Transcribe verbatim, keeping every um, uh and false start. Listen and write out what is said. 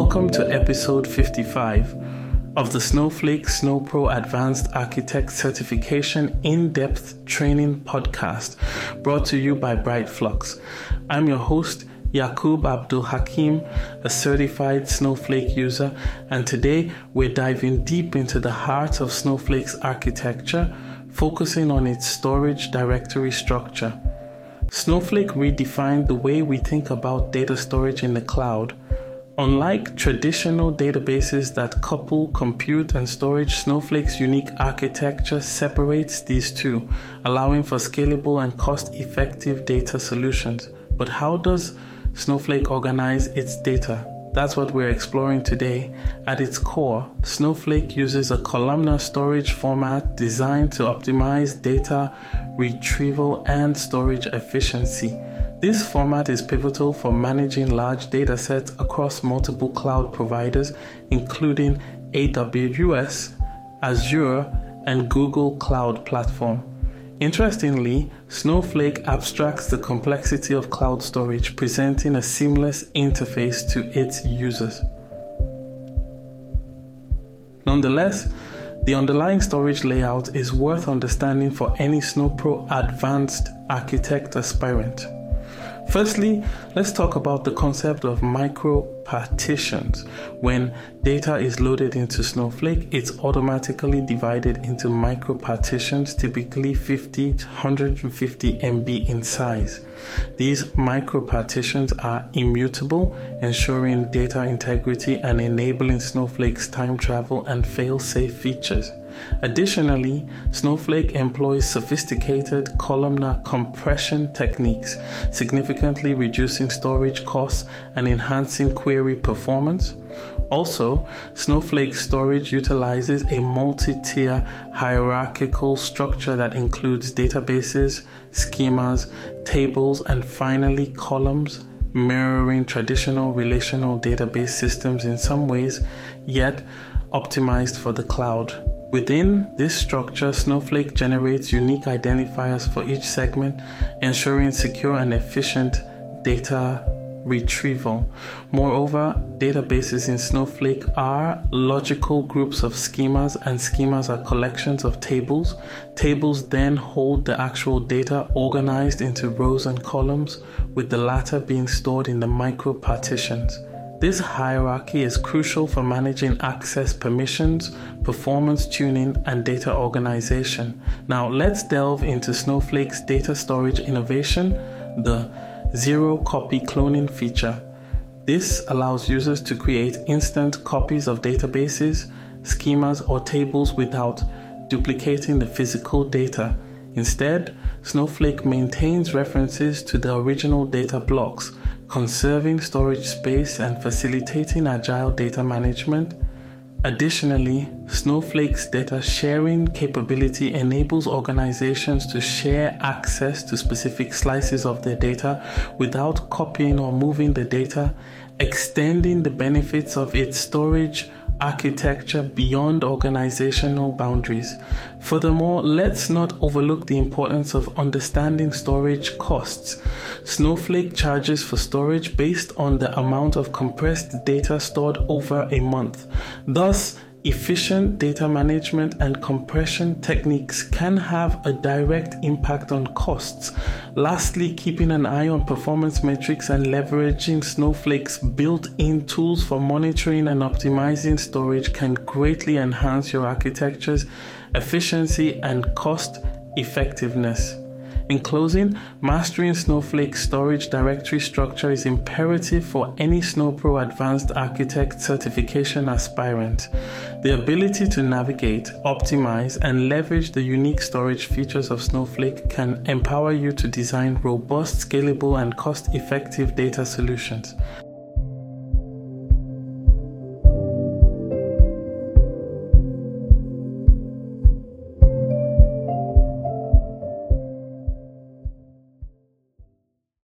Welcome to episode fifty-five of the Snowflake SnowPro Advanced Architect Certification In-Depth Training Podcast, brought to you by Brightflux. I'm your host, Yaqub Abdul Hakim, a certified Snowflake user, and today we're diving deep into the heart of Snowflake's architecture, focusing on its storage directory structure. Snowflake redefined the way we think about data storage in the cloud. Unlike traditional databases that couple compute and storage, Snowflake's unique architecture separates these two, allowing for scalable and cost-effective data solutions. But how does Snowflake organize its data? That's what we're exploring today. At its core, Snowflake uses a columnar storage format designed to optimize data retrieval and storage efficiency. This format is pivotal for managing large datasets across multiple cloud providers, including A W S, Azure, and Google Cloud Platform. Interestingly, Snowflake abstracts the complexity of cloud storage, presenting a seamless interface to its users. Nonetheless, the underlying storage layout is worth understanding for any SnowPro Advanced Architect aspirant. Firstly, let's talk about the concept of micro-partitions. When data is loaded into Snowflake, it's automatically divided into micro-partitions, typically fifty to one hundred fifty megabytes in size. These micro-partitions are immutable, ensuring data integrity and enabling Snowflake's time travel and fail-safe features. Additionally, Snowflake employs sophisticated columnar compression techniques, significantly reducing storage costs and enhancing query performance. Also, Snowflake storage utilizes a multi-tier hierarchical structure that includes databases, schemas, tables, and finally columns, mirroring traditional relational database systems in some ways, yet optimized for the cloud. Within this structure, Snowflake generates unique identifiers for each segment, ensuring secure and efficient data retrieval. Moreover, databases in Snowflake are logical groups of schemas, and schemas are collections of tables. Tables then hold the actual data organized into rows and columns, with the latter being stored in the micro-partitions. This hierarchy is crucial for managing access permissions, performance tuning, and data organization. Now let's delve into Snowflake's data storage innovation, the zero-copy cloning feature. This allows users to create instant copies of databases, schemas, or tables without duplicating the physical data. Instead, Snowflake maintains references to the original data blocks, conserving storage space and facilitating agile data management. Additionally, Snowflake's data sharing capability enables organizations to share access to specific slices of their data without copying or moving the data, extending the benefits of its storage architecture beyond organizational boundaries. Furthermore, let's not overlook the importance of understanding storage costs. Snowflake charges for storage based on the amount of compressed data stored over a month. Thus, efficient data management and compression techniques can have a direct impact on costs. Lastly, keeping an eye on performance metrics and leveraging Snowflake's built-in tools for monitoring and optimizing storage can greatly enhance your architecture's efficiency and cost effectiveness. In closing, mastering Snowflake's storage directory structure is imperative for any SnowPro Advanced Architect certification aspirant. The ability to navigate, optimize, and leverage the unique storage features of Snowflake can empower you to design robust, scalable, and cost-effective data solutions.